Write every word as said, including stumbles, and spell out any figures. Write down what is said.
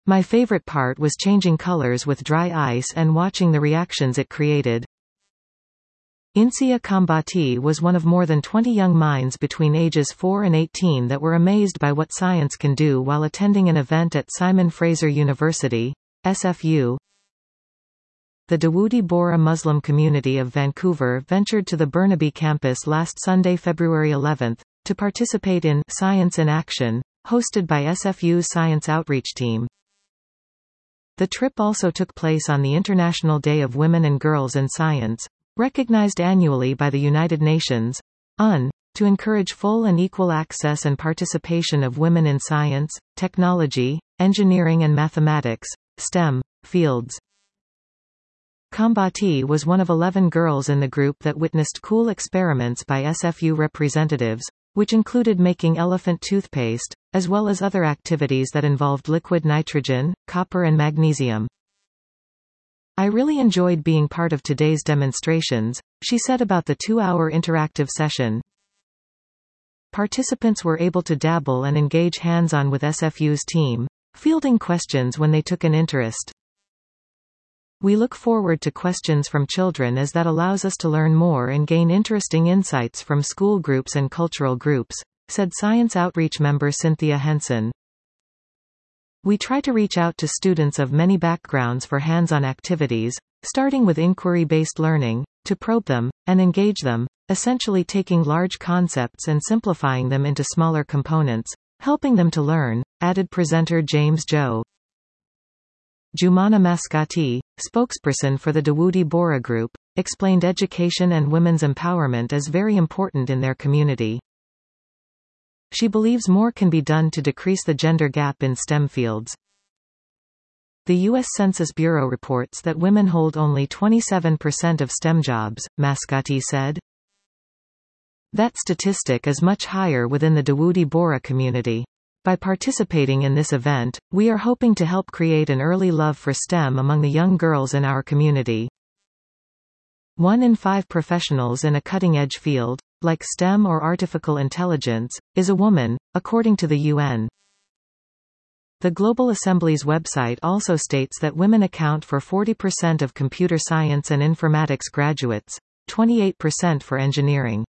My favorite part was changing colors with dry ice and watching the reactions it created. Insia Kambati was one of more than twenty young minds between ages four and eighteen that were amazed by what science can do while attending an event at Simon Fraser University, S F U. The Dawoodi Bohra Muslim community of Vancouver ventured to the Burnaby campus last Sunday, February eleventh, to participate in Science in Action, hosted by S F U's Science Outreach Team. The trip also took place on the International Day of Women and Girls in Science, recognized annually by the United Nations, U N, to encourage full and equal access and participation of women in science, technology, engineering and mathematics, STEM, fields. Kambati was one of eleven girls in the group that witnessed cool experiments by S F U representatives, which included making elephant toothpaste, as well as other activities that involved liquid nitrogen, copper and magnesium. I really enjoyed being part of today's demonstrations, she said about the two-hour interactive session. Participants were able to dabble and engage hands-on with S F U's team, fielding questions when they took an interest. We look forward to questions from children as that allows us to learn more and gain interesting insights from school groups and cultural groups, said Science Outreach member Cynthia Henson. We try to reach out to students of many backgrounds for hands-on activities, starting with inquiry-based learning, to probe them, and engage them, essentially taking large concepts and simplifying them into smaller components, helping them to learn, added presenter James Joe. Jumana Maskati, spokesperson for the Dawoodi Bohra Group, explained education and women's empowerment as very important in their community. She believes more can be done to decrease the gender gap in STEM fields. The U S Census Bureau reports that women hold only twenty-seven percent of STEM jobs, Maskati said. That statistic is much higher within the Dawoodi Bohra community. By participating in this event, we are hoping to help create an early love for STEM among the young girls in our community. One in five professionals in a cutting-edge field, like STEM or artificial intelligence, is a woman, according to the U N. The Global Assembly's website also states that women account for forty percent of computer science and informatics graduates, twenty-eight percent for engineering.